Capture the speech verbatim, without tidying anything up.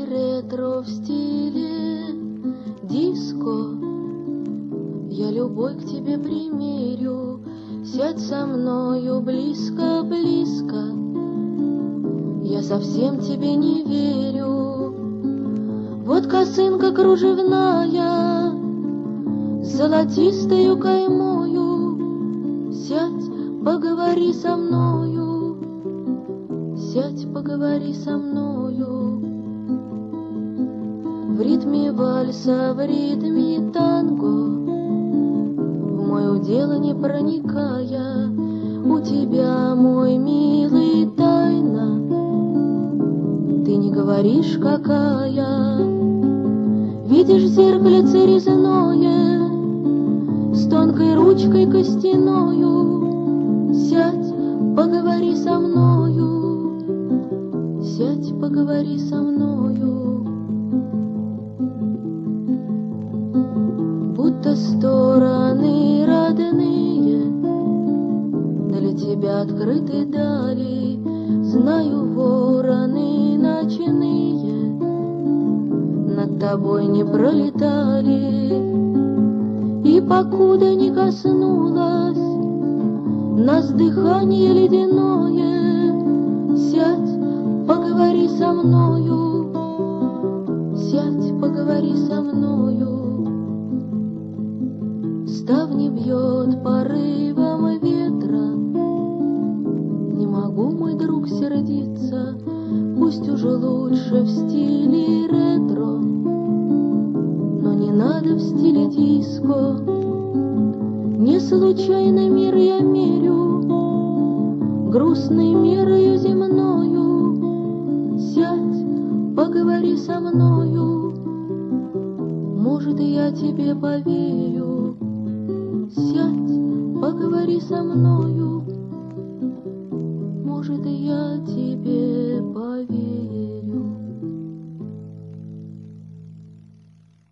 ретро в стиле диско. Я любовь к тебе примерю, сядь со мною близко-близко. Я совсем тебе не верю. Вот косынка кружевная с золотистою каймою. Сядь, поговори со мною, сядь, поговори со мною. В ритме вальса, в ритме танго, в мое дело не проникая, у тебя, мой милый, тайна. Ты не говоришь, какая. Видишь зеркальце резное с тонкой ручкой костяною. Сядь, поговори со мною, сядь, поговори со мною. Будто стороны родные для тебя открыты дали. Знаю, вороны ночные над тобой не пролетали. И покуда не коснулась нас дыхание ледяное, сядь, поговори со мною, сядь, поговори со мною. Ставни бьет порывом ветра, не могу, мой друг, сердиться. Пусть уже лучше в стиле ретро, но не надо в стиле диско. Не случайно мир я мерю, грустной мерою земною. Сядь, поговори со мною, может, и я тебе поверю. Сядь, поговори со мною, может, и я тебе поверю.